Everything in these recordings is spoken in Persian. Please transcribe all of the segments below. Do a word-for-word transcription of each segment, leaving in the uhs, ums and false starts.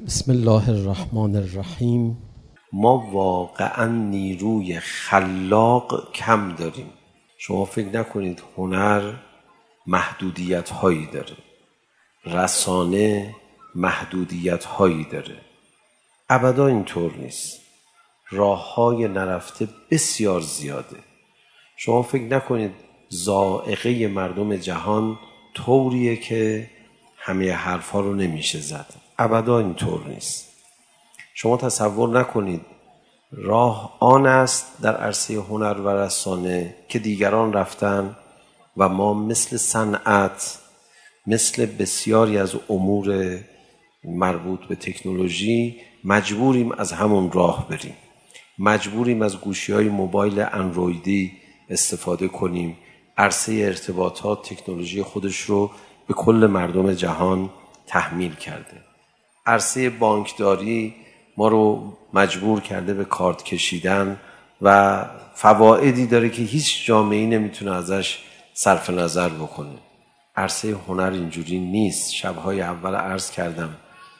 بسم الله الرحمن الرحیم. ما واقعا نیروی خلاق کم داریم. شما فکر نکنید هنر محدودیت هایی داره، رسانه محدودیت هایی داره. ابدا اینطور نیست. راه های نرفته بسیار زیاده. شما فکر نکنید ذائقه مردم جهان طوریه که همه حرف ها رو نمیشه زد. ابدا اینطور نیست. شما تصور نکنید راه آن است در عرصه هنر و رسانه که دیگران رفتن و ما مثل صنعت، مثل بسیاری از امور مربوط به تکنولوژی مجبوریم از همون راه بریم. مجبوریم از گوشی‌های موبایل اندرویدی استفاده کنیم. عرصه ارتباطات تکنولوژی خودش رو به کل مردم جهان تحمیل کرده. عرصه بانکداری ما رو مجبور کرده به کارت کشیدن و فوائدی داره که هیچ جامعه‌ای نمیتونه ازش صرف نظر بکنه. عرصه هنر اینجوری نیست. شب‌های اول عرض کردم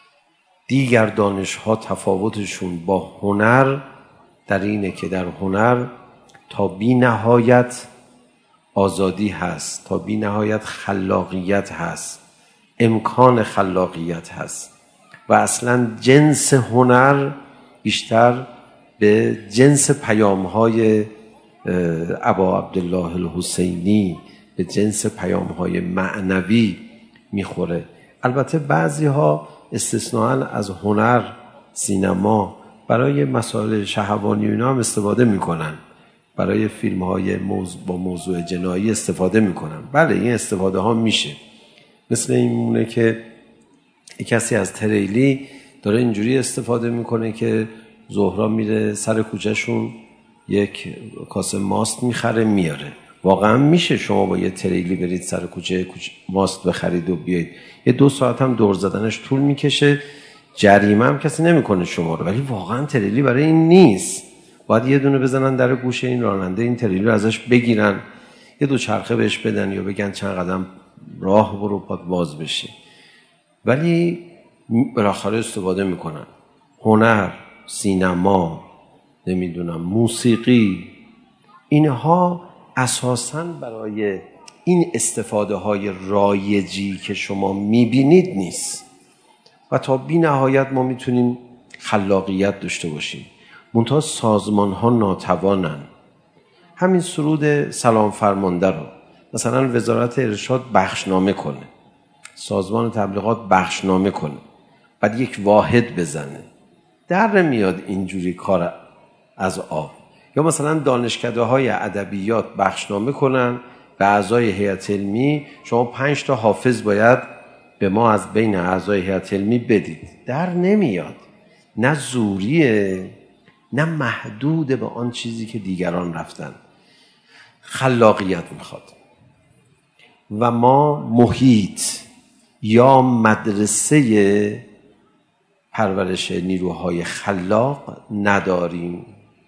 دیگر دانش‌ها تفاوتشون با هنر در اینه که در هنر تا بی نهایت آزادی هست، تا بی نهایت خلاقیت هست، امکان خلاقیت هست و اصلا جنس هنر بیشتر به جنس پیام‌های ابا عبدالله الحسینی، به جنس پیام‌های معنوی میخوره. البته بعضی‌ها استثناءً از هنر، سینما برای مسائل شهوانی و اینا هم استفاده میکنن، برای فیلم‌های موضوع با موضوع جنایی استفاده میکنن. بله این استفاده ها میشه. مثل این مونه که کسی از تریلی داره اینجوری استفاده میکنه که زهرا میره سر کوچهشون یک کاسه ماست میخره میاره. واقعا میشه شما با یه تریلی برید سر کوچه ماست بخرید و بیایید. یه دو ساعت هم دور زدنش طول میکشه، جریمه هم کسی نمیکنه شما رو. ولی واقعا تریلی برای این نیست. باید یه دونه بزنن در گوشه این راننده، این تریلی رو ازش بگیرن، یه دو چرخه بهش بدن یا بگن چند قدم راه برو پات باز بشه. ولی بالاخره استفاده میکنن. هنر، سینما، نمیدونم موسیقی، اینها اساساً برای این استفاده های رایجی که شما میبینید نیست و تا بی نهایت ما میتونیم خلاقیت داشته باشیم. منتها سازمان ها ناتوانن. همین سرود سلام فرمانده رو مثلا وزارت ارشاد بخشنامه کنه، سازمان تبلیغات بخشنامه کنه، بعد یک واحد بزنه، در میاد اینجوری کار از آب. یا مثلا دانشکده های ادبیات بخشنامه کنن به اعضای هیئت علمی، شما پنج تا حافظ باید به ما از بین اعضای هیئت علمی بدید. در نمیاد. نه زوریه، نه محدود به آن چیزی که دیگران رفتن. خلاقیت میخواد. و ما محیط یا مدرسه پرورش نیروهای خلاق نداریم.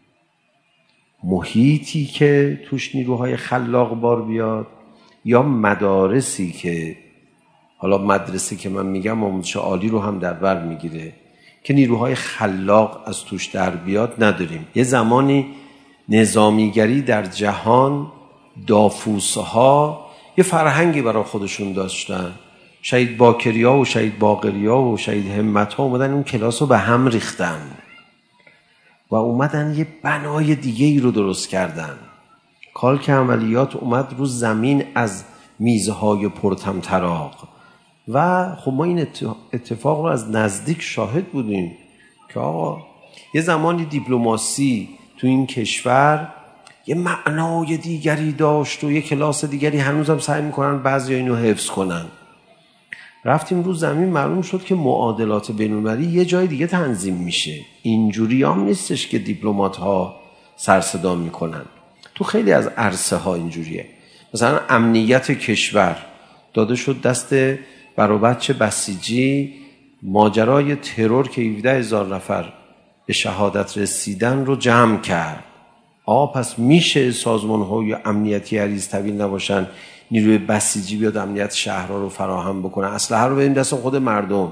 محیطی که توش نیروهای خلاق بار بیاد یا مدارسی که، حالا مدرسه که من میگم آموزش عالی رو هم در بر میگیره، که نیروهای خلاق از توش در بیاد نداریم. یه زمانی نظامیگری در جهان، دافوسها یه فرهنگی برای خودشون داشتن. شهید باکریا و شهید باقریا و شهید همت‌ها اومدن اون کلاس رو به هم ریختن و اومدن یه بنای دیگه ای رو درست کردن. کالک عملیات اومد رو زمین از میزهای پرطمطراق و خب ما این اتفاق رو از نزدیک شاهد بودیم که آقا یه زمانی دیپلماسی تو این کشور یه معنای دیگری داشت و یه کلاس دیگری هنوزم سعی میکنن بعضی اینو حفظ کنن. رفتیم رو زمین معلوم شد که معادلات بین‌المللی یه جای دیگه تنظیم میشه. اینجوری هم نیستش که دیپلمات ها سر صدا میکنن. تو خیلی از عرصه ها اینجوریه. مثلا امنیت کشور داده شد دست برابچه بسیجی، ماجرای ترور که هفده هزار نفر به شهادت رسیدن رو جمع کرد. آه پس میشه سازمان های امنیتی عریض طویل نباشن، نیروی بسیجی بیاد امنیت شهرها رو فراهم بکنه، اسلحه رو بدیم دست خود مردم،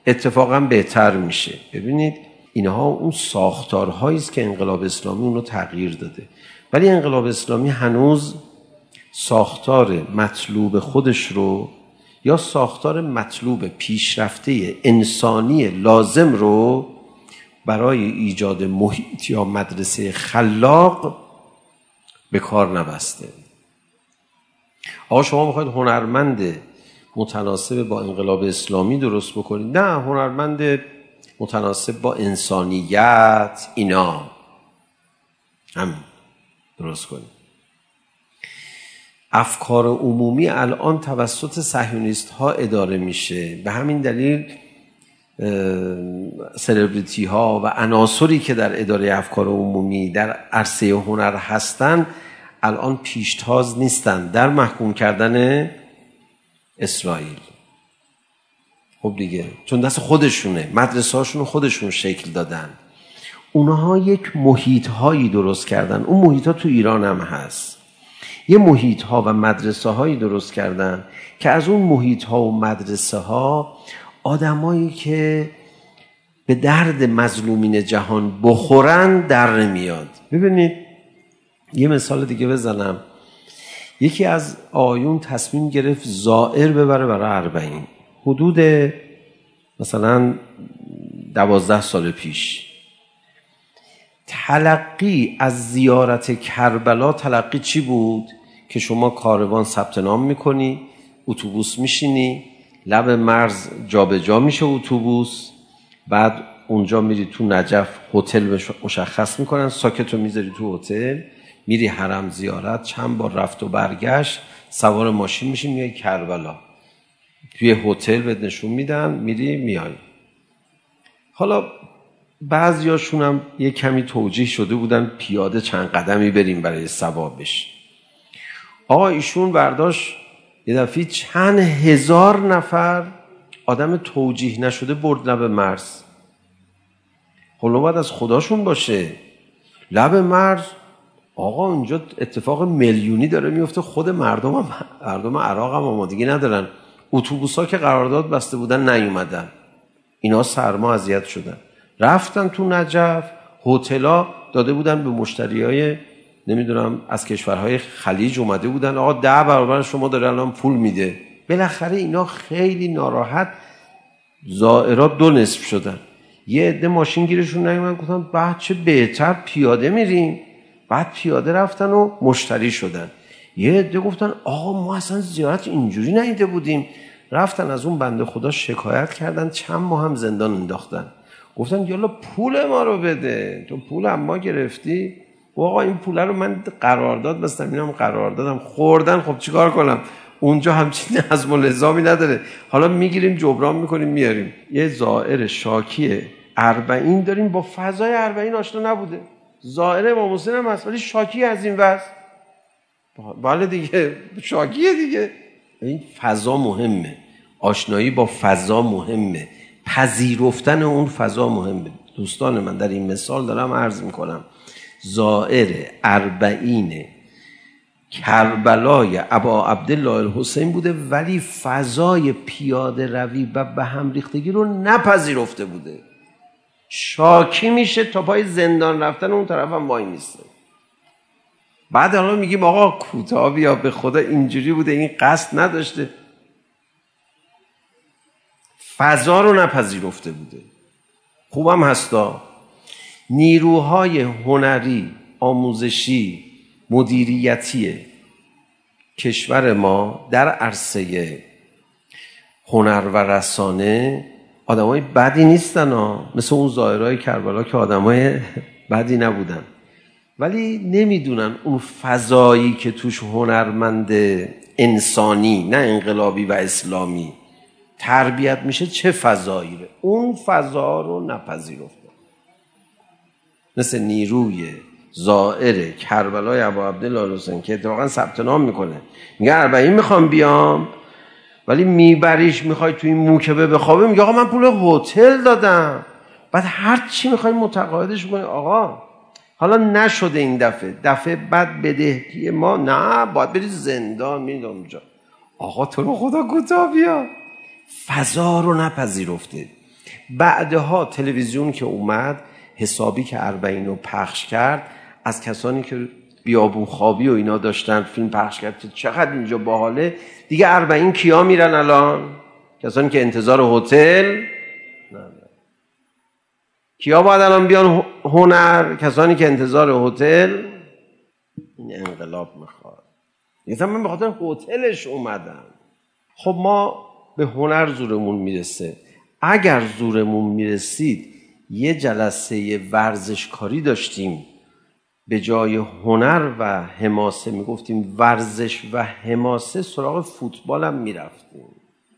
اتفاقا بهتر میشه. ببینید اینها اون ساختارهایی است که انقلاب اسلامی اونو تغییر داده، ولی انقلاب اسلامی هنوز ساختار مطلوب خودش رو یا ساختار مطلوب پیشرفته انسانی لازم رو برای ایجاد محیط یا مدرسه خلاق به کار نبسته. آقا شما میخواید هنرمند متناسب با انقلاب اسلامی درست بکنید؟ نه، هنرمند متناسب با انسانیت اینا همین درست کنید. افکار عمومی الان توسط صهیونیست ها اداره میشه، به همین دلیل سلبریتی ها و عناصری که در اداره افکار عمومی در عرصه هنر هستن الان پیشتاز نیستن در محکوم کردن اسرائیل. خب دیگه چون دست خودشونه، مدرسه هاشون خودشون شکل دادن، اونها یک محیط هایی درست کردن. اون محیط ها تو ایران هم هست، یه محیط ها و مدرسه هایی درست کردن که از اون محیط ها و مدرسه ها آدمایی که به درد مظلومین جهان بخورن در نمیاد. ببینید یه مثال دیگه بزنم. یکی از آیون تصمیم گرفت زائر ببره برای اربعین، حدود مثلا دوازده سال پیش. تلقی از زیارت کربلا تلقی چی بود؟ که شما کاروان ثبت نام میکنی، اتوبوس میشینی، لب مرز جابجا میشه اتوبوس، بعد اونجا میری تو نجف، هتل مشخص میکنن، ساکتو میذاری تو هتل، میری حرم زیارت، چند بار رفت و برگشت، سوار ماشین میشی میای کربلا، توی هتل بهت نشون میدن، میری میای. حالا بعضیاشون هم یه کمی توجیه شده بودن پیاده چند قدمی بریم برای ثوابش. آقا ایشون برداشت یه دفعه چند هزار نفر آدم توجیه نشده برد لب مرز. خب باید از خداشون باشه. لب مرز آقا اونجا اتفاق میلیونی داره میفته، خود مردم هم مردم عراق هم آمادگی ندارن، اتوبوسا که قرارداد بسته بودن نیومدن، اینا سرما اذیت شدن، رفتن تو نجف، هتل‌ها داده بودن به مشتریای نمیدونم از کشورهای خلیج اومده بودن، آقا ده برابر شما داره الان پول میده. بالاخره اینا خیلی ناراحت، زائرات دو نصف شدن. یه عده ماشین گیرشون نیومد، گفتن بعد چه بهتر پیاده میریم. بعد پیاده رفتن و مشتری شدن. یه عده گفتن آقا ما اصلا زیارت اینجوری ندیده بودیم. رفتن از اون بنده خدا شکایت کردن، چند ماه هم زندان انداختن. گفتن یالا پول ما رو بده، تو پول هم ما گرفتی. آقا این پول رو من قرارداد بستم، اینم قراردادم خوردن، خب چیکار کنم؟ اونجا همچین نظم و نظامی نداره، حالا میگیریم جبران میکنیم میاریم. یه زائر شاکی اربعین داریم با فضای اربعین آشنا نبوده، زائر امام حسین هم هست ولی شاکی از این وضع. بله دیگه شاکیه دیگه. این فضا مهمه، آشنایی با فضا مهمه، پذیرفتن اون فضا مهمه. دوستان من در این مثال دارم عرض میکنم، زائر اربعین کربلای ابا عبدالله الحسین بوده ولی فضای پیاده روی و به هم ریختگی رو نپذیرفته بوده. شاکی میشه تا پای زندان رفتن اون طرف هم وای میسته. بعد حالا میگیم آقا کوتاه بیا، به خدا اینجوری بوده، این قصد نداشته. فضا رو نپذیرفته بوده. خوبم هستا. نیروهای هنری، آموزشی، مدیریتی کشور ما در عرصه هنر و رسانه آدمای بدی نیستن ها. مثل اون زائرای کربلا که آدمای بدی نبودن، ولی نمیدونن اون فضایی که توش هنرمند انسانی نه انقلابی و اسلامی تربیت میشه چه فضایی ره. اون فضا رو نپذیرفته. مثل نیروی زائر کربلای ابا عبدالله الحسین که اتفاقا ثبت نام میکنه، میگه اربعین میخوام بیام، ولی میبریش میخوای توی این موکبه بخوابه، میگه آقا من پول هتل دادم. بعد هر چی میخوای متقاعدش کنی، آقا حالا نشده این دفعه، دفعه بعد بدهی ما نه، باید بری زندان. میدونم اونجا آقا تو رو خدا کوتاه بیا. فضا رو نپذیرفته. بعدها تلویزیون که اومد حسابی که اربعین رو پخش کرد، از کسانی که بیابون خوابی و اینا داشتن فیلم پخش کرد چقدر اینجا باحاله، دیگه اربعین کیا میرن الان؟ کسانی که انتظار هتل نه نه. کیا باید الان بیان هنر؟ کسانی که انتظار هتل. این انقلاب میخواد. یعنی من به خاطر هتلش اومدم. خب ما به هنر زورمون میرسه. اگر زورمون میرسید یه جلسه ورزشکاری داشتیم، به جای هنر و حماسه میگفتیم ورزش و حماسه، سراغ فوتبال هم میرفتیم.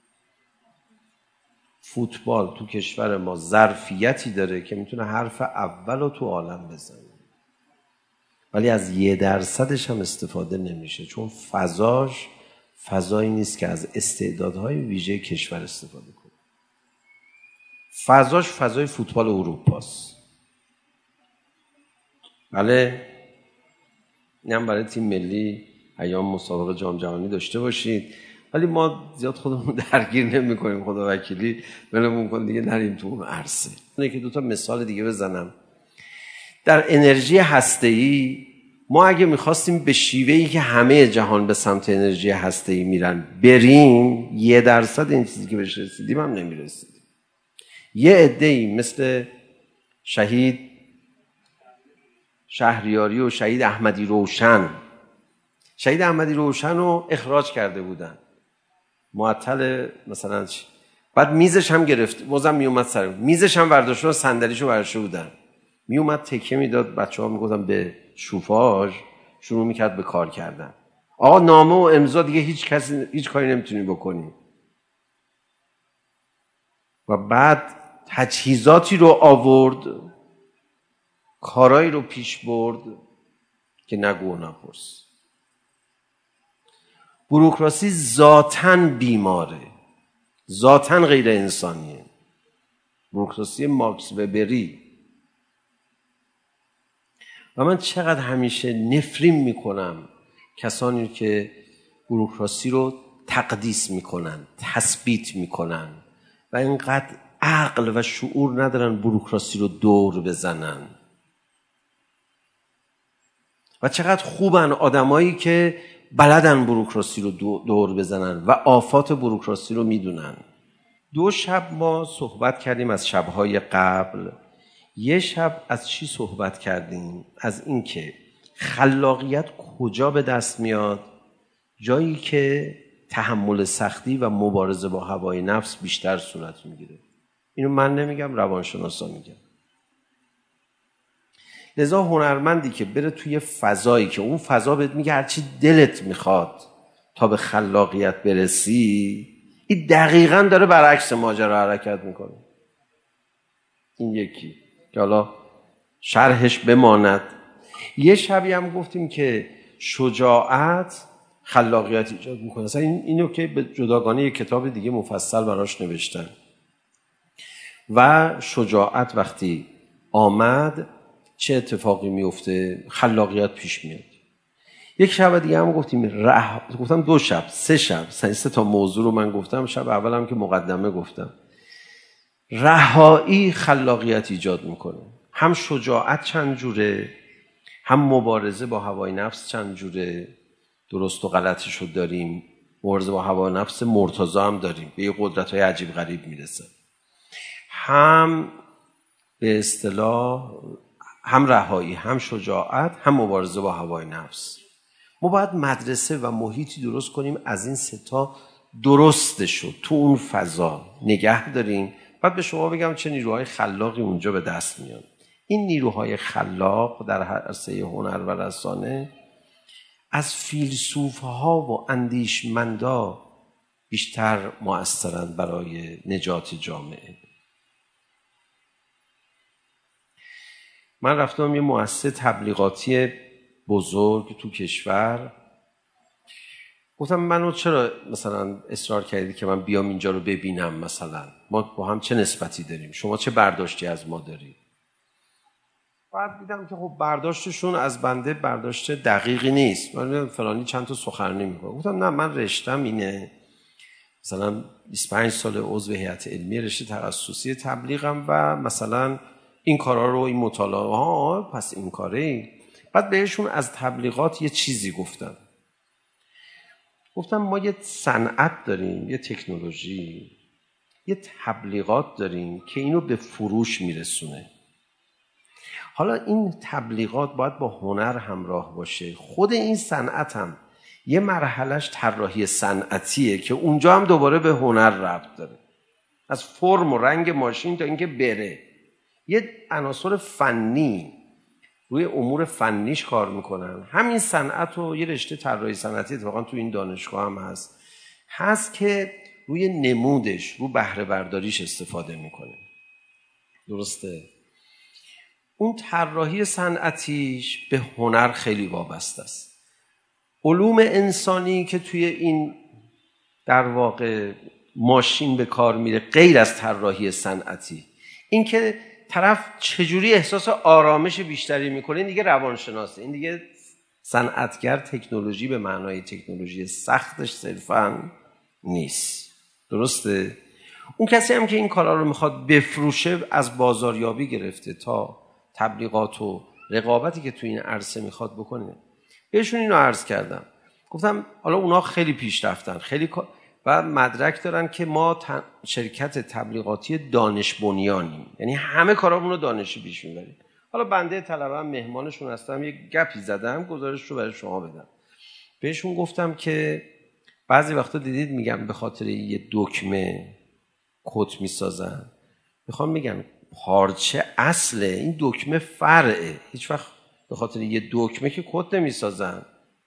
فوتبال تو کشور ما ظرفیتی داره که میتونه حرف اول رو تو عالم بزنه، ولی از یه درصدش هم استفاده نمیشه، چون فضاش فضایی نیست که از استعدادهای ویژه کشور استفاده کنه. فضاش فضای فوتبال اروپاست. بله، اینم برای تیم ملی ایام مسابقه جام جهانی داشته باشید، ولی ما زیاد خودمون درگیر نمی کنیم. خدا وکیلی ولمون کن دیگه، نریم تو اون عرصه. اینه که دو تا مثال دیگه بزنم. در انرژی هسته‌ای ما اگه میخواستیم به شیوهی که همه جهان به سمت انرژی هسته‌ای میرن بریم، یه درصد این چیزی که بهش رسیدیم هم نمیرسیدیم. یه عده‌ای مثل شهید شهریاری و شهید احمدی روشن، شهید احمدی روشن رو اخراج کرده بودن، معطل مثلا چی، بعد میزش هم گرفت، بازم میومد سر میزش هم برداشته و صندلیشو برداشته بودن، میومد تکه میداد، بچه‌ها میگفتن به شوفاژ، شروع میکرد به کار کردن. آقا نامه و امضا دیگه هیچ کسی هیچ کاری نمیتونی بکنی. و بعد تجهیزاتی رو آورد، کارایی رو پیش برد که نگو و نپرس. بوروکراسی ذاتاً بیماره، ذاتاً غیر انسانیه. بوروکراسی ماکس وبری. و من چقدر همیشه نفرین میکنم کسانی که بوروکراسی رو تقدیس میکنن، تثبیت میکنن و اینقدر عقل و شعور ندارن بوروکراسی رو دور بزنن. و چقدر خوبن آدمایی که بلدن بوروکراسی رو دور بزنن و آفات بوروکراسی رو میدونن. دو شب ما صحبت کردیم از شبهای قبل. یه شب از چی صحبت کردیم؟ از این که خلاقیت کجا به دست میاد؟ جایی که تحمل سختی و مبارزه با هوای نفس بیشتر صورت میگیره. اینو من نمیگم، روانشناسا میگن. لذا هنرمندی که بره توی فضایی که اون فضا بهت میگه هرچی دلت میخواد تا به خلاقیت برسی، این دقیقاً داره برعکس ماجرا حرکت میکنه. این یکی که حالا شرحش بماند. یه شبی هم گفتیم که شجاعت خلاقیت ایجاد میکنه. مثلا این اینو که به جداگانه یک کتاب دیگه مفصل براش نوشتن. و شجاعت وقتی آمد چه اتفاقی میفته؟ خلاقیت پیش میاد. یک شب دیگه هم گفتیم ره... گفتم دو شب سه شب سه تا موضوع رو من گفتم. شب اولم که مقدمه گفتم رهایی خلاقیت ایجاد میکنه. هم شجاعت چند جوره، هم مبارزه با هوای نفس چند جوره. درست و غلطش رو داریم. مبارزه با هوای نفس مرتضی هم داریم، به یه قدرت‌های عجیب غریب میرسه. هم به اصطلاح هم رهایی، هم شجاعت، هم مبارزه با هوای نفس. ما باید مدرسه و محیطی درست کنیم از این سه تا درستشو تو اون فضا نگه داریم. بعد به شما بگم چه نیروهای خلاقی اونجا به دست میاد. این نیروهای خلاق در عرصه هنر و رسانه از فیلسوف‌ها و اندیشمندا بیشتر مؤثرند برای نجات جامعه. من رفتم یه مؤسسه تبلیغاتی بزرگ تو کشور، گفتم منو چرا مثلا اصرار کردید که من بیام اینجا رو ببینم؟ مثلا ما با هم چه نسبتی داریم؟ شما چه برداشتی از ما دارید؟ بعد دیدم که خب برداشتشون از بنده برداشت دقیقی نیست. من دیدم فلانی چند تا سخنرانی میکنه. گفتم نه، من رشتم اینه مثلا بیست و پنج سال عضو هیئت علمی رشته تخصصی تبلیغم و مثلا این کارا رو این مطالعه ها پس این کاره. بعد بهشون از تبلیغات یه چیزی گفتم. گفتم ما یه صنعت داریم، یه تکنولوژی، یه تبلیغات داریم که اینو به فروش میرسونه. حالا این تبلیغات باید با هنر همراه باشه. خود این صنعت هم یه مرحلهش طراحی صنعتیه که اونجا هم دوباره به هنر ربط داره، از فرم و رنگ ماشین تا اینکه بره. یه عناصر فنی روی امور فنیش کار میکنن. همین صنعت و یه رشته طراحی صنعتی اتفاقا تو این دانشگاه هم هست هست که روی نمودش، رو بهره برداریش استفاده میکنه. درسته؟ اون طراحی صنعتیش به هنر خیلی وابسته است. علوم انسانی که توی این در واقع ماشین به کار میره، غیر از طراحی صنعتی، این که طرف چجوری احساس آرامش بیشتری میکنه، این دیگه روانشناسه. این دیگه صنعتگر تکنولوژی به معنای تکنولوژی سختش صرفاً نیست. درسته؟ اون کسی هم که این کارا رو میخواد بفروشه، از بازاریابی گرفته تا تبلیغات و رقابتی که تو این عرصه میخواد بکنه، بهشون اینو عرض کردم. گفتم حالا اونا خیلی پیش رفتن، خیلی و مدرک دارن که ما شرکت تبلیغاتی دانش بنیانیم، یعنی همه کارامون رو دانشی پیش میبریم. حالا بنده طلبه‌ام مهمانشون هستم، یک گپی زدم گزارش رو برای شما بدم. بهشون گفتم که بعضی وقتا دیدید میگم به خاطر یه دکمه کت میسازن. میخوام میگم پارچه اصله، این دکمه فرعه. هیچ وقت به خاطر یه دکمه که کت نمیسازن.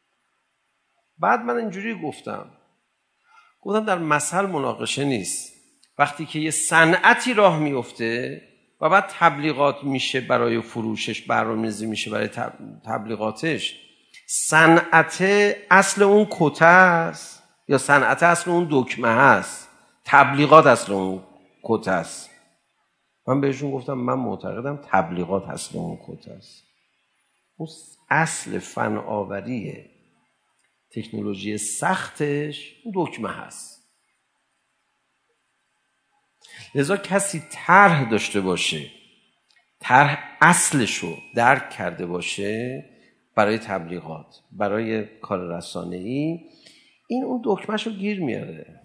بعد من اینجوری گفتم گفتم در مثل مناقشه نیست. وقتی که یه صنعتی راه میفته و بعد تبلیغات میشه برای فروشش، برنامه‌ریزی میشه برای تبلیغاتش، صنعت اصل اون کت است یا صنعت اصل اون دکمه هست؟ تبلیغات اصل اون کت است. من بهشون گفتم من معتقدم تبلیغات اصل اون کت است. اون اصل فن آوریه، تکنولوژی سختش اون دکمه هست. لذا کسی طرح داشته باشه، طرح اصلشو درک کرده باشه برای تبلیغات، برای کار رسانه‌ای، این اون دکمهشو گیر میاره.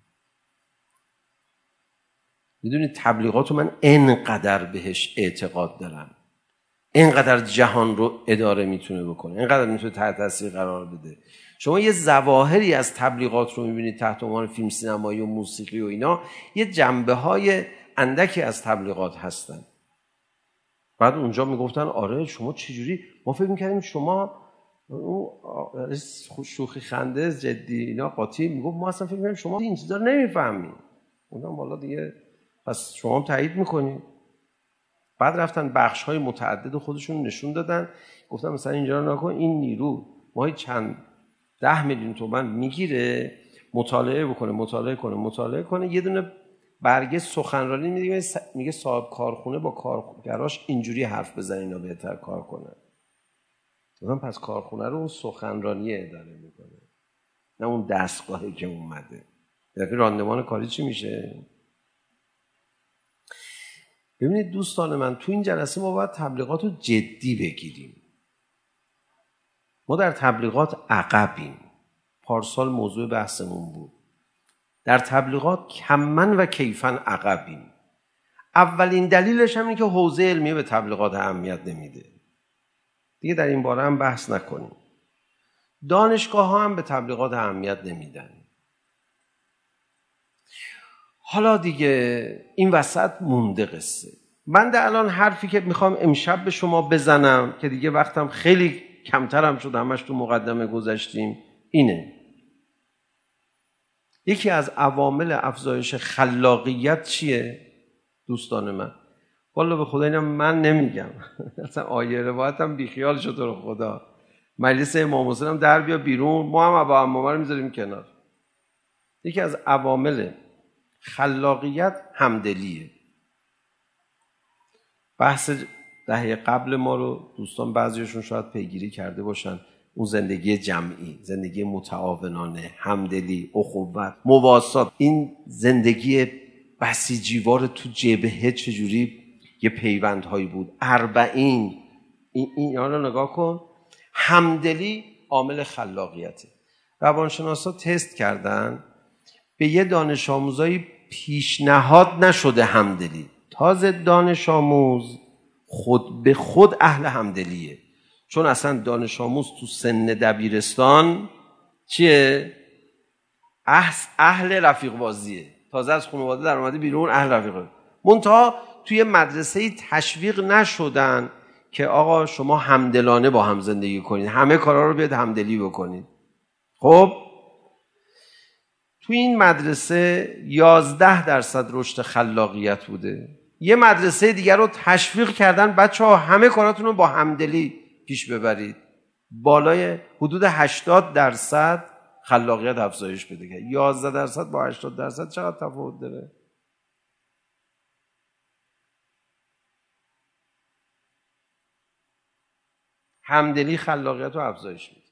میدونید تبلیغاتو من انقدر بهش اعتقاد دارم، اینقدر جهان رو اداره میتونه بکنه، اینقدر میتونه تحت تاثیر قرار بده. شما یه ظواهری از تبلیغات رو میبینید تحت عنوان فیلم سینمایی و موسیقی و اینا، یه جنبه های اندکی از تبلیغات هستن. بعد اونجا میگفتن آره شما چجوری، ما فکر میکردیم شما شوخی خنده جدی اینا قاطی، میگفت ما اصلا فکر میکردیم شما این چیزا رو نمیفهمید. اونم والا دیگه پس شما هم تایید میکنید. بعد رفتن بخش‌های متعدد خودشون نشون دادن، گفتن مثلا اینجا رو نکن، این نیرو ماهی چند ده میلیون تومان میگیره، مطالعه بکنه مطالعه کنه مطالعه کنه یه دونه برگه سخنرانی میگه، میگه صاحب کارخونه با کارگراش اینجوری حرف بزنه اینا بهتر کار کنه. گفتم پس کارخونه رو اون سخنرانی اداره میکنه، نه اون دستگاهی که اومده. دفعه راندمان کاری چی میشه؟ ببینید دوستان من، تو این جلسه ما باید تبلیغات رو جدی بگیریم. ما در تبلیغات عقبیم. پارسال موضوع بحثمون بود. در تبلیغات کمن و کیفن عقبیم. اولین دلیلش هم اینه که حوزه علمی به تبلیغات اهمیت نمیده. دیگه در این باره هم بحث نکنیم. دانشگاه ها هم به تبلیغات اهمیت نمیدن. حالا دیگه این وسط مونده قصه. من در الان حرفی که میخوام امشب به شما بزنم که دیگه وقتم خیلی کمترم شد، همش تو مقدمه گذاشتیم، اینه. یکی از عوامل افزایش خلاقیت چیه دوستان من؟ والا به خدا اینم من نمیگم. اصلا آیه روایتم بیخیال شد رو خدا. مجلس امام حسین هم در بیا بیرون، ما هم ابا عمامه رو میذاریم کنار. یکی از عوامل خلاقیت همدلیه. بحث دهه قبل ما رو دوستان بعضیشون شاید پیگیری کرده باشن. اون زندگی جمعی، زندگی متعاونانه، همدلی، اخوت، مواسات، این زندگی بسیجیوار تو جبهه چجوری یه پیوندهایی بود. اربعین این اینا رو نگاه کن. همدلی عامل خلاقیته. روانشناسا تست کردن به یه دانش آموزایی پیشنهاد نشده همدلی، تازه دانش آموز خود به خود اهل همدلیه، چون اصلا دانش آموز تو سن دبیرستان چیه؟ اهل رفیق بازیه، تازه از خانواده در اومده بیرون اهل رفیق. منتها توی مدرسه تشویق نشدن که آقا شما همدلانه با هم زندگی کنید، همه کارا رو بیاد همدلی بکنید. خب تو این مدرسه یازده درصد رشد خلاقیت بوده. یه مدرسه دیگر رو تشویق کردن بچه ها همه کاراتون رو با همدلی پیش ببرید، بالای حدود هشتاد درصد خلاقیت افزایش بده. یازده درصد با هشتاد درصد چقدر تفاوت داره؟ همدلی خلاقیت رو افزایش میده.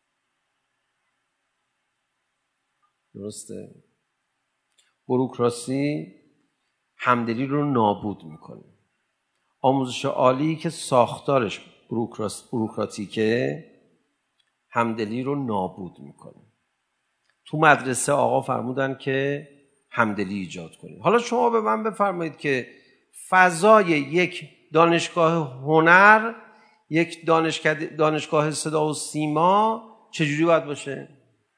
درسته؟ بوروکراسی همدلی رو نابود میکنه. آموزش عالی که ساختارش بوروکراتیکه همدلی رو نابود میکنه. تو مدرسه آقا فرمودن که همدلی ایجاد کنید. حالا شما به من بفرمایید که فضای یک دانشگاه هنر، یک دانشگاه صدا و سیما چجوری باید باشه؟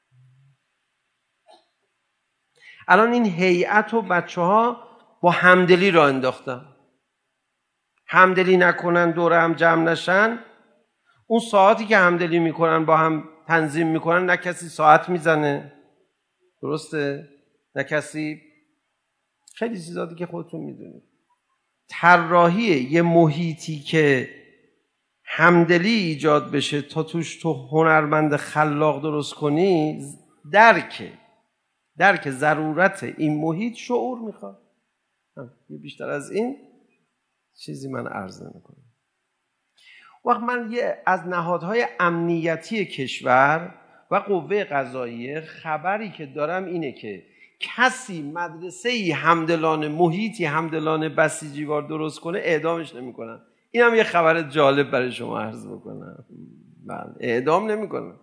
الان این هیئت و بچه ها با همدلی را انداختن. همدلی نکنن، دوره هم جمع نشن، اون ساعتی که همدلی میکنن با هم تنظیم میکنن، نه کسی ساعت میزنه، درسته؟ نه کسی خیلی چیزاتی که خودتون میدونید. طراحی یه محیطی که همدلی ایجاد بشه تا توش تو هنرمند خلاق درست کنی، درک درک ضرورت این محیط شعور میخواد. بیشتر از این چیزی من عرض نمیکنم. وقت من یه از نهادهای امنیتی کشور و قوه قضاییه خبری که دارم اینه که کسی مدرسه‌ای همدلانه، محیطی همدلانه بسیجیوار درست کنه اعدامش نمیکنن. این هم یه خبر جالب برای شما عرض بکنم. من اعدام نمیکنن.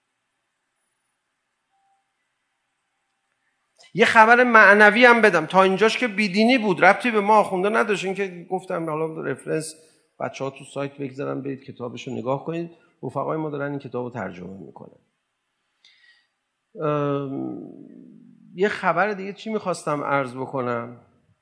یه خبر معنوی هم بدم. تا اینجاش که بیدینی بود، ربطی به ما آخونده نداشت. این که گفتم حالا رفرنس بچه ها تو سایت بگذارن، برید کتابشو نگاه کنید. رفقای ما دارن این کتابو ترجمه میکنن. یه خبر دیگه چی میخواستم عرض بکنم؟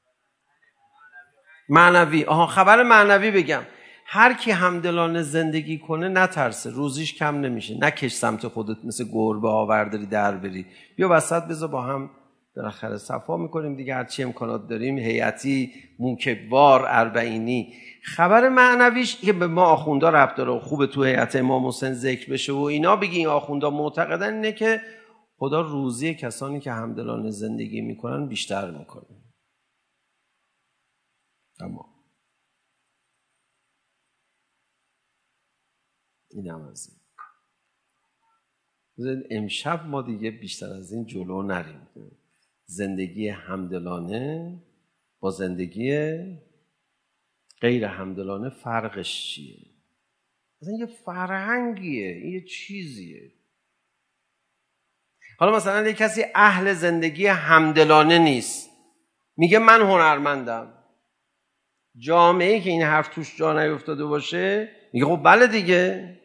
معنوی. آها، خبر معنوی بگم. هر کی همدلانه زندگی کنه نترسه، روزیش کم نمیشه. نکش سمت خودت مثل گربه آورداری در بری. بیا وسط بذار با هم بالاخره صفا میکنیم دیگه، هرچی امکانات داریم، هیئتی، موکبوار، اربعینی. خبر معنویش که به ما آخوندا ربط داره و خوبه تو هیئت امام حسین ذکر بشه و اینا، بگی این آخوندا معتقدن اینه که خدا روزی کسانی که همدلانه زندگی میکنن بیشتر میکنه. اما این هم از این. امشب ما دیگه بیشتر از این جلو نریم. زندگی همدلانه با زندگی غیر همدلانه فرقش چیه؟ اصلا یه فرهنگیه، یه چیزیه. حالا مثلا یه کسی اهل زندگی همدلانه نیست، میگه من هنرمندم. جامعه‌ای که این حرف توش جا نیفتاده باشه میگه خب بله دیگه.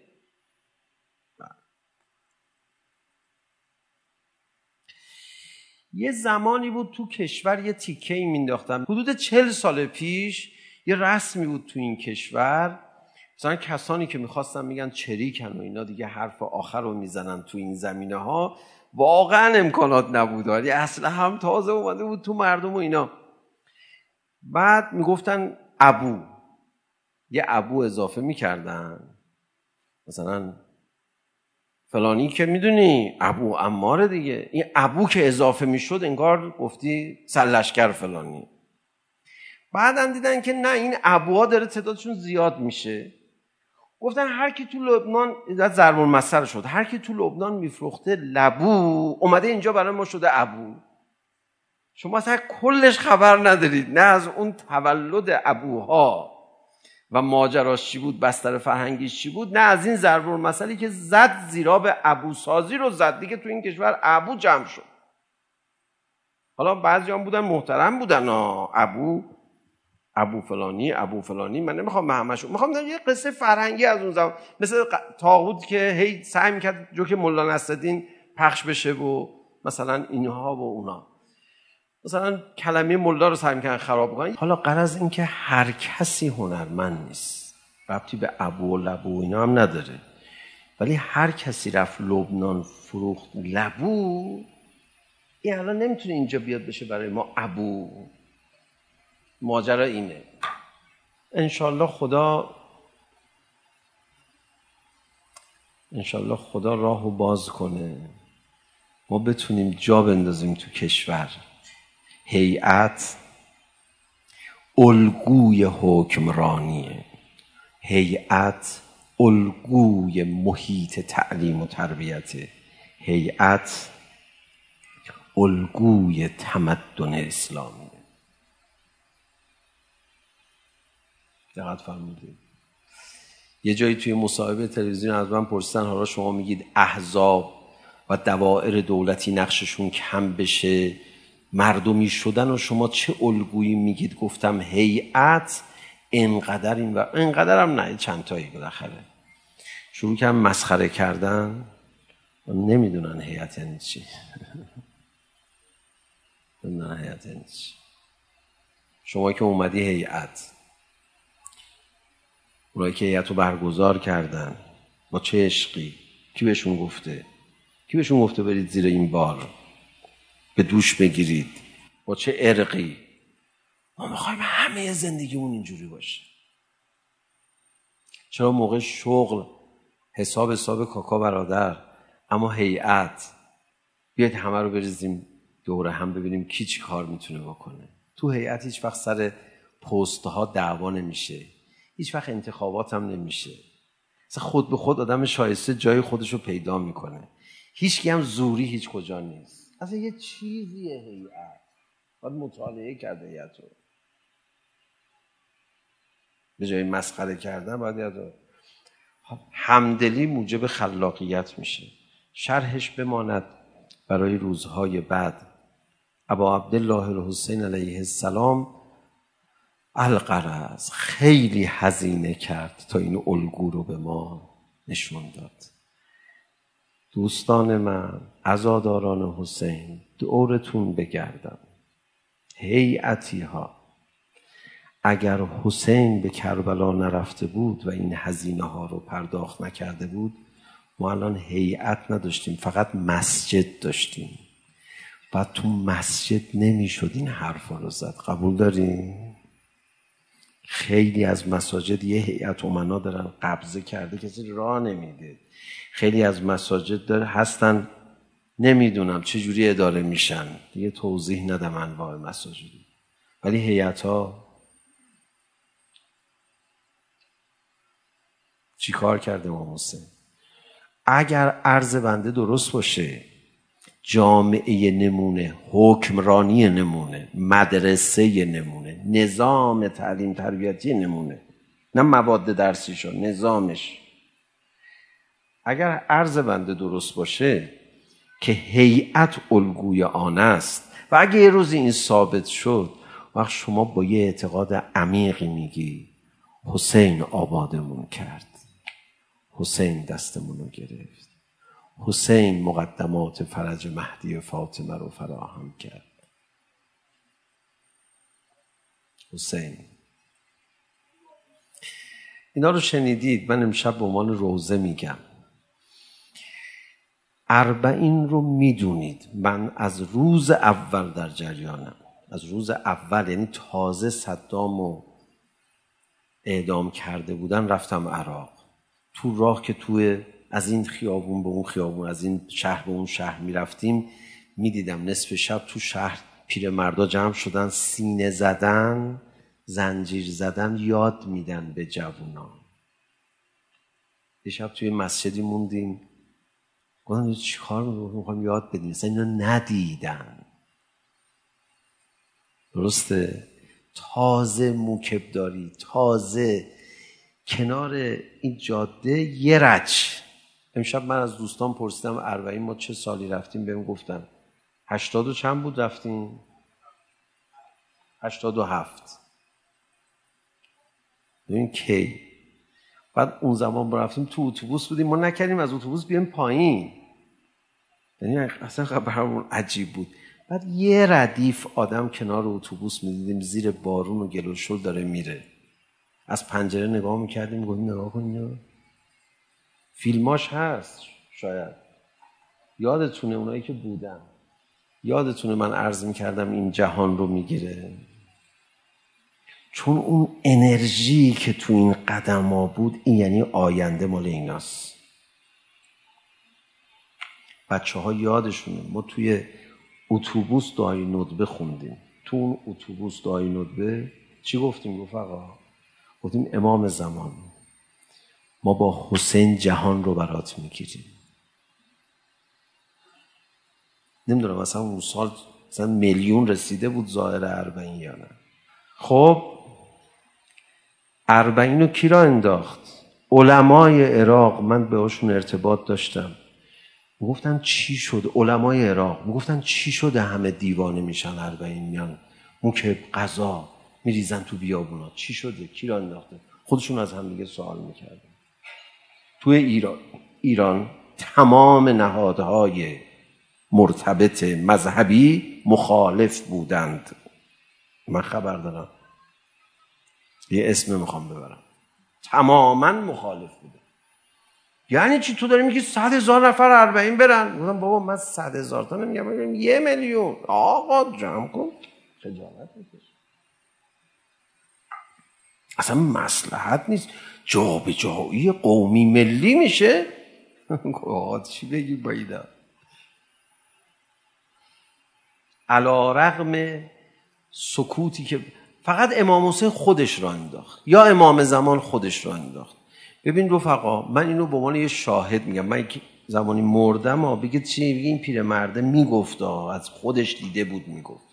یه زمانی بود تو کشور یه تیکه‌ای مینداختن، حدود چهل سال پیش یه رسمی بود تو این کشور، مثلا کسانی که میخواستن میگن چریکن و اینا دیگه حرف آخر رو میزنن تو این زمینه ها، واقعا امکانات نبود، ولی اصلا هم تازه اومده بود تو مردم و اینا. بعد میگفتن ابو، یه ابو اضافه میکردن، مثلا فلانی که میدونی ابو عمار دیگه، این ابو که اضافه میشد انگار گفتی سرلشکر فلانی. بعدم دیدن که نه، این ابوها داره تعدادشون زیاد میشه، گفتن هر کی تو لبنان، ضرب المثل شد، هر کی تو لبنان میفروخته لبو اومده اینجا برای ما شده ابو. شما اصلا کلش خبر ندارید، نه از اون تولد ابوها و ماجراش چی بود، بستر فرهنگیش چی بود، نه از این ضرب المثلی که زد زیرا به ابو سازی رو زد دیگه. تو این کشور ابو جمع شد. حالا بعضی هم بودن محترم بودن، ها ابو ابو فلانی ابو فلانی، من نمیخوام به همشو، میخوام یه قصه فرهنگی از اون زمان، مثل طاغوت که هی سعی میکرد جوک مولا نصرالدین پخش بشه و مثلا اینها و اونا، مثلا کلمه مولا رو سعی میکنن خراب کنن. حالا غرض این که هر کسی هنرمند نیست، ربطی به ابو و لبو و اینا هم نداره، ولی هر کسی رفت لبنان فروخت لبو، این الان نمیتونه اینجا بیاد بشه برای ما ابو. ماجرا اینه. انشالله خدا انشالله خدا راهو باز کنه، ما بتونیم جا بندازیم تو کشور هیئت الگوی حکمرانیه، هیئت الگوی محیط تعلیم و تربیته، هیئت الگوی تمدن اسلامی. دقت فرمودید. یه جایی توی مصاحبه تلویزیون از من پرسیدن حالا شما میگید احزاب و دوائر دولتی نقششون کم بشه، مردمی شدن، و شما چه الگویی میگید؟ گفتم هیئت اینقدر این و اینقدر هم نه، چند تایی بالاخره شروع کردن مسخره کردن، نمیدونن هیئت یعنی چی. نمیدونن هیئت یعنی چی. شما که اومدی هیئت، اونایی که هیئت رو برگزار کردن با چه عشقی، کی بهشون گفته؟ کی بهشون گفته برید زیر این بار به دوش بگیرید؟ با چه ارقی؟ ما میخوایم همه زندگیمون اینجوری باشه. چرا موقع شغل حساب حساب کاکا برادر، اما هیئت بیاید همه رو بریزیم دوره هم ببینیم کی چی کار میتونه بکنه. تو هیئت هیچ وقت سر پست ها دعوا نمیشه، هیچ وقت انتخابات هم نمیشه. مثلا خود به خود آدم شایسته جای خودش رو پیدا میکنه، هیچ کی هم زوری هیچ کجا نیست. اصلا یه چیزیه هیئت، باید مطالعه کرده هیئت رو. به جای مسخره کردن باید یاد رو. همدلی موجب خلاقیت میشه. شرحش بماند برای روزهای بعد. ابا عبدالله الحسین علیه السلام الغرض خیلی هزینه کرد تا این الگو رو به ما نشون داد. دوستان من، عزاداران حسین، دورتون بگردم. هیئتی ها اگر حسین به کربلا نرفته بود و این هزینه ها رو پرداخت نکرده بود، ما الان هیئت نداشتیم، فقط مسجد داشتیم. بعد تو مسجد نمیشد این حرفا رو زد. قبول داریم؟ خیلی از مساجد یه هیئت امنا دارن قبضه کرده، کسی راه نمیده. خیلی از مساجد داره هستن نمیدونم چه جوری اداره میشن، دیگه توضیح ندم انواع مساجدی. ولی هیئت ها چی کار کرده امام حسین؟ اگر عرض بنده درست باشه، جامعه نمونه، حکمرانی نمونه، مدرسه نمونه، نظام تعلیم تربیتی نمونه، نه مواد درسیشو، نظامش، اگر عرض بنده درست باشه که هیئت الگوی آن است و اگه یه روزی این ثابت شد، وقت شما با یه اعتقاد عمیقی میگی حسین آبادمون کرد، حسین دستمون رو گرفت، حسین مقدمات فرج مهدی فاطمه رو فراهم کرد. حسین. اینا رو شنیدید. من امشب به عنوان روزه میگم. اربعین رو میدونید. من از روز اول در جریانم. از روز اول، یعنی تازه صدامو اعدام کرده بودن، رفتم عراق. تو راه که توی از این خیابون به اون خیابون، از این شهر به اون شهر میرفتیم، میدیدم نصف شب تو شهر پیرمردا جمع شدن، سینه زدن، زنجیر زدن یاد میدن به جوونا. یه شب توی مسجدی موندیم، گفتم چی کار می‌خوایم یاد بدیم، اصلا اینا ندیدن. درسته؟ تازه موکب داری، تازه کنار این جاده یه رچ. امشب من از دوستان پرسیدم اربعین ما چه سالی رفتیم، بهم گفتن هشتاد و چند بود رفتیم؟ هشتاد و هفت. ببین کی. بعد اون زمان ما رفتیم تو اتوبوس بودیم، ما نکردیم از اتوبوس بیایم پایین، یعنی اصلا خبرمون عجیب بود. بعد یه ردیف آدم کنار اتوبوس میدیدیم زیر بارون و گل و شل داره میره، از پنجره نگاه میکردیم، گفتیم نگاه کن فیلماش هست، شاید یادتونه اونایی که بودن، یادتونه من عرض میکردم این جهان رو میگیره، چون اون انرژی که تو این قدم ها بود، این یعنی آینده مال ایناست. بچه ها یادشونه ما توی اتوبوس دعای ندبه خوندیم. تو اون اتوبوس دعای ندبه چی گفتیم رفقا؟ گفتیم امام زمان ما با حسین جهان رو برات میگیریم. نمیدونم مثلا اون سال مثلا میلیون رسیده بود ظاهر اربعین یا نه. خب اربعین رو کی را انداخت؟ علمای عراق. من بهشون ارتباط داشتم، میگفتن چی شده؟ علمای عراق میگفتن چی شده همه دیوانه میشن اربعین میان موکب قضا میریزن تو بیابونا، چی شده؟ کی را انداخته؟ خودشون از هم دیگه سوال میکردن. توی ایران ایران تمام نهادهای مرتبط مذهبی مخالف بودند. من خبر دارم، یه اسم میخوام ببرم، تماما مخالف بوده. یعنی چی تو داری میگی صد هزار نفر اربعین برن؟ گفتم بابا من صد هزار تا نمیگم، میگم یه میلیون. آقا جمع کن، خجالت میکش. اصلا مصلحت نیست، جا به جایی قومی ملی میشه. آقا چی بگی بایده؟ علی رغم سکوتی که فقط امام حسین خودش را انداخت یا امام زمان خودش را انداخت. ببین رفقا، من اینو به عنوان یه شاهد میگم، من یک زمانی مردم ها بگید چی؟ بگید این پیرمرده میگفت، از خودش دیده بود میگفت.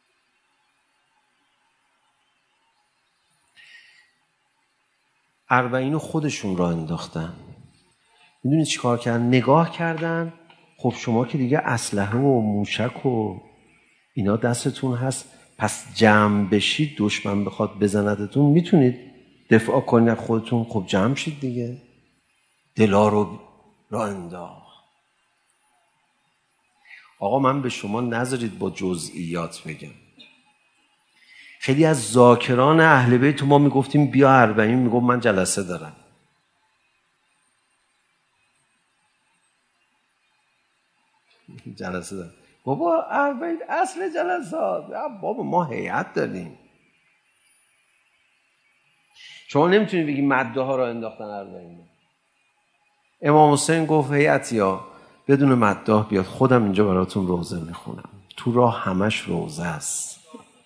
اربعین خودشون را انداختن. میدونید چی کار کردن؟ نگاه کردن خب شما که دیگه اسلحه و موشک و اینا دستتون هست، پس جمع بشید، دشمن بخواد بزندتون میتونید دفاع کنید خودتون. خب جمع شید دیگه. دلا رو را انداخت. آقا من به شما نذارید با جزئیات بگم. خیلی از ذاکران اهل بیت ما میگفتیم بیا اربعین، میگفت من جلسه دارم. جلسه دارم. بابا اربعین اصل جلسات. بابا ما هیئت داریم. شما نمیتونید بگی مده ها را انداختن اربعین. امام حسین گفت هیئتیا بدون مده بیاد، خودم اینجا براتون روزه میخونم. تو راه همش روزه است.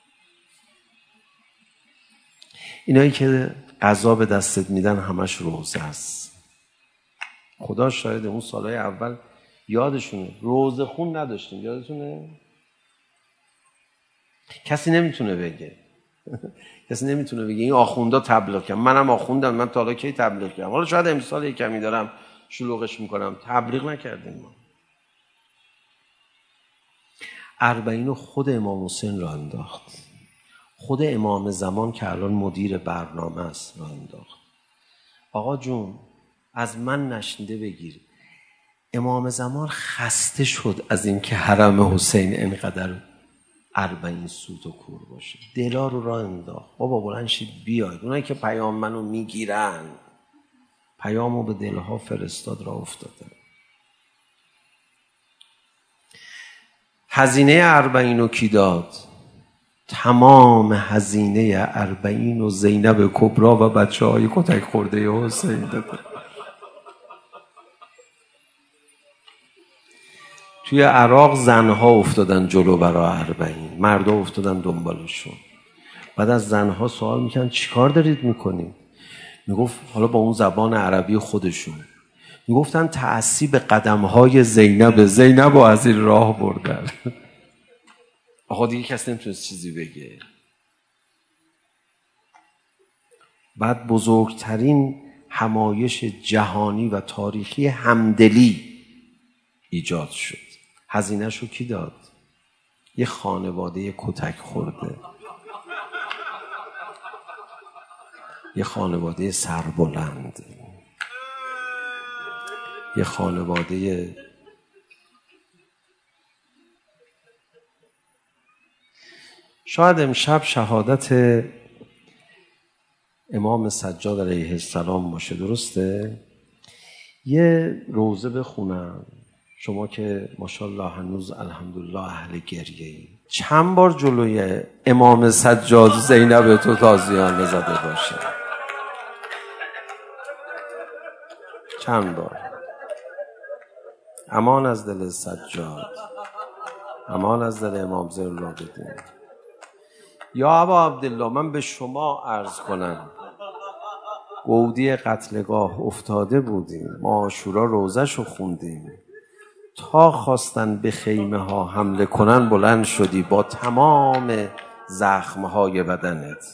اینایی که قضا به دستت میدن همش روزه است. خدا شاید اون سالهای اول یادشونه روزه خون نداشتیم، یادتونه؟ کسی نمیتونه بگه کسی نمیتونه بگه این آخوندا تبلیغ کردن. منم آخوندم، من تا حالا کی تبلیغ کردم؟ حالا شاید امسال یک کمی دارم شلوغش میکنم، تبلیغ نکردیم ما. اربعین خود امام حسین را انداخت. خود امام زمان که الان مدیر برنامه است را انداخت. آقا جون از من نشنیده بگیر، امام زمان خسته شد از این که حرم حسین اینقدر اربعین سوت و کور باشه. دلا رو راه انداخت. بابا بلند شید بیاید. اونایی که پیام منو میگیرن، پیامو به دلها فرستاد، را افتادن. هزینه اربعین رو کی داد؟ تمام هزینه اربعین و زینب کبری و بچه های کتک خورده حسین داده. توی عراق زنها افتادن جلو برای اربعین، مردا افتادن دنبالشون. بعد از زنها سوال میکنن چی کار دارید میکنید؟ میگفت حالا با اون زبان عربی خودشون میگفتن تأسی به قدم‌های زینب، زینب رو از این راه بردن. آقا دیگه کسی نمیتونست چیزی بگه. بعد بزرگترین همایش جهانی و تاریخی همدلی ایجاد شد. هزینه‌ش رو کی داد؟ یه خانواده کتک خورده، یه خانواده سربلند، یه خانواده شاید امشب شهادت امام سجاد علیه السلام باشه، درسته؟ یه روزه بخونم. شما که ماشاءالله هنوز الحمدلله اهل گریه‌ای، چند بار جلوی امام سجاد زینب تو تازیانه زده باشه؟ چند بار؟ امان از دل سجاد، امان از دل امام زین العابدین. یا ابا عبدالله، من به شما عرض کنم گودی قتلگاه افتاده بودیم، ما عاشورا روزش رو خوندیم، تا خواستن به خیمه ها حمله کنن بلند شدی با تمام زخمهای بدنت.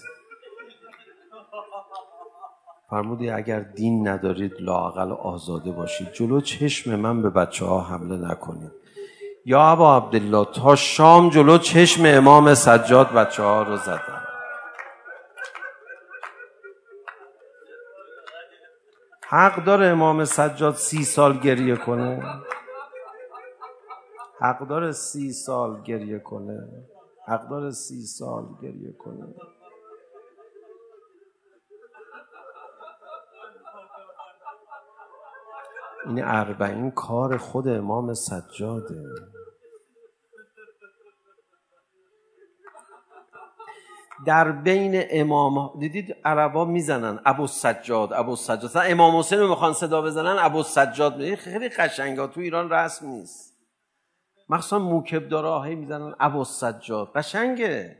فرمودی اگر دین ندارید لااقل آزاده باشید، جلو چشم من به بچه ها حمله نکنید. یا ابا عبدالله، تا شام جلو چشم امام سجاد بچه ها رو زدن. حق داره امام سجاد سی سال گریه کنه؟ حق داره سی سال گریه کنه؟ حق داره سی سال گریه کنه؟ این اربعین کار خود امام سجاده. در بین امام دیدید عربا میزنن ابو سجاد ابو سجاد، امام حسین رو میخوان صدا بزنن ابو سجاد. خیلی قشنگه، تو ایران رسم نیست، مخصوصا موکب داره هی میزنن ابو سجاد، قشنگه.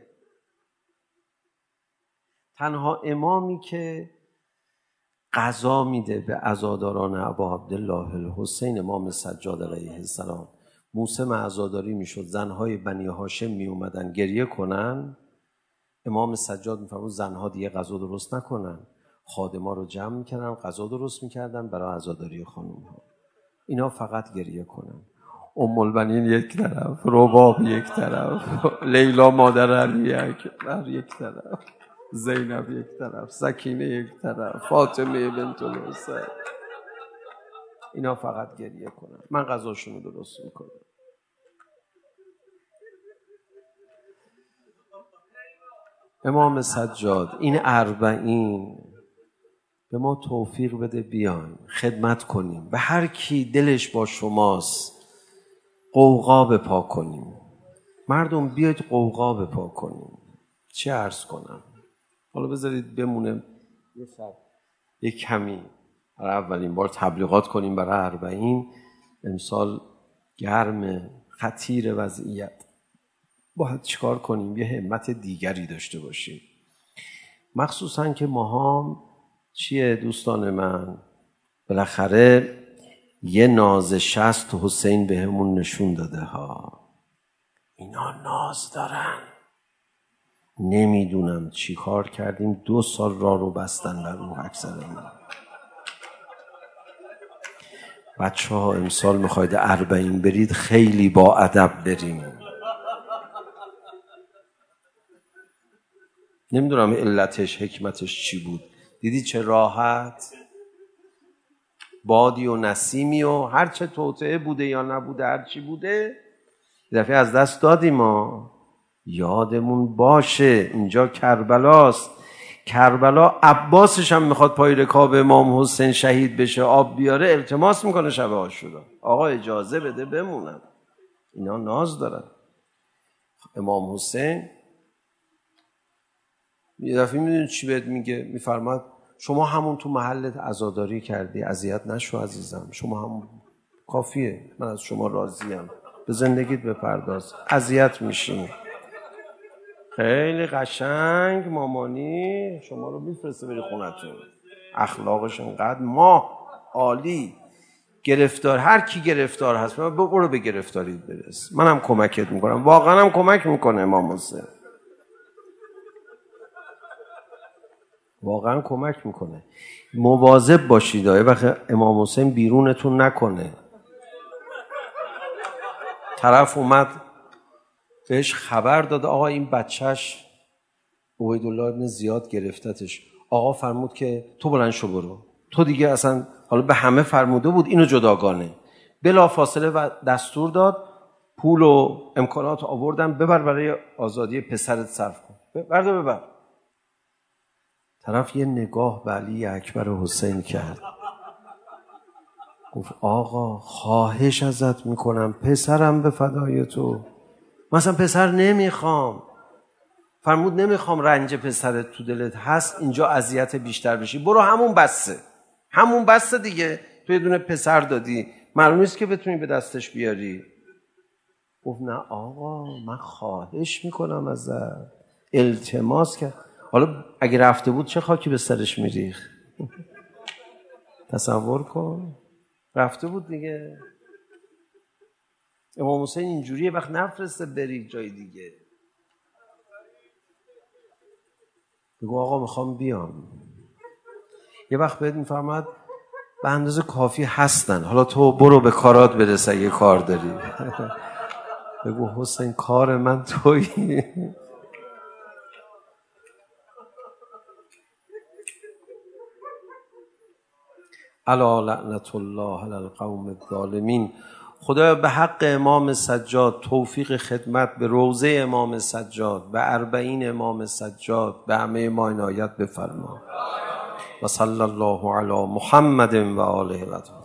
تنها امامی که قضا میده به عزاداران ابا عبدالله الحسین امام سجاد علیه السلام، موسم عزاداری میشد، زنهای بنی هاشم میومدن گریه کنن، امام سجاد میفرمود زنها دیگه غذا درست نکنن، خادما رو جمع میکردن غذا درست میکردن برای عزاداری خانم ها، اینا فقط گریه کنن. ام البنین یک طرف، رباب یک طرف، لیلا مادر علی اکبر یک طرف، زینب یک طرف، سکینه یک طرف، فاطمه بنت الحسین، اینا فقط گریه کنن، من غذاشون رو درست میکنم. امام سجاد این اربعین به ما توفیق بده بیایم خدمت کنیم، به هر کی دلش با شماست قوقا بپا کنیم. مردم بیاید قوقا بپا کنیم. چه عرض کنم؟ حالا بذارید بمونه یه سر یه کمی برای اولین بار تبلیغات کنیم برای اربعین. امسال گرم، خطیر وضعیت، باید چیکار کنیم؟ یه همت دیگری داشته باشیم، مخصوصا که ماها چیه دوستان من، بالاخره یه ناز شست حسین به همون نشون داده ها. اینا ناز دارن، نمیدونم چی کار کردیم، دو سال راه رو بستن بر اون اکثر ما. بچه ها امسال میخواید اربعین برید خیلی با ادب بریم. نمیدونم علتش حکمتش چی بود. دیدی چه راحت، بادی و نسیمی و هر چه توطئه بوده یا نبوده، هر چی بوده دفعه از دست دادیم. ما یادمون باشه اینجا کربلاست. کربلا عباسش هم میخواد پای رکاب امام حسین شهید بشه، آب بیاره، التماس میکنه شب عاشورا آقا اجازه بده بمونم. اینا ناز دارن. امام حسین یه دفعه میدونی چی بهت میگه؟ میفرماد شما همون تو محلت عزاداری کردی، اذیت نشو عزیزم، شما همون کافیه، من از شما راضیم، به زندگیت بپرداز، اذیت میشین. خیلی قشنگ مامانی شما رو میفرسته بری خونتون، اخلاقش انقدر ما عالی. گرفتار هر کی گرفتار هست برو به گرفتاریت برس، منم کمکت میکنم. واقعا هم کمک میکنه امام حسین، واقعا کمک میکنه. مواظب باشید یه وقت امام حسین بیرونتون نکنه. طرف اومد بهش خبر داد آقا این بچهش عبیدالله ابن زیاد گرفتتش. آقا فرمود که تو بلند شو برو، تو دیگه اصلا، حالا به همه فرموده بود اینو جداگانه، بلا فاصله و دستور داد پول و امکانات آوردن ببر برای آزادی پسرت صرف کن، برده ببر. طرف یه نگاه به علی اکبر حسین کرد، گفت آقا خواهش ازت میکنم پسرم به فدای تو، مثلا پسر نمیخوام. فرمود نمیخوام رنج پسرت تو دلت هست اینجا اذیت بیشتر بشی، برو همون بسته، همون بسته دیگه، تو یه دونه پسر دادی معلوم نیست که بتونی به دستش بیاری. گفت نه آقا من خواهش میکنم ازت، التماس کرد. حالا اگه رفته بود چه خاکی به سرش میریخت؟ تصور کن رفته بود دیگه. امام حسین اینجوریه، وقت نفرسته بری جای دیگه، بگو آقا میخوام بیام. یه وقت بهت میفرماد به اندازه کافی هستن، حالا تو برو به کارات برس اگه کار داری. بگو حسین کار من تویی. الا لعنت الله علی القوم الظالمین. خدا به حق امام سجاد توفیق خدمت به روضه امام سجاد، به اربعین امام سجاد، به همه ما عنایت بفرما. و صلی الله علی محمد و آله و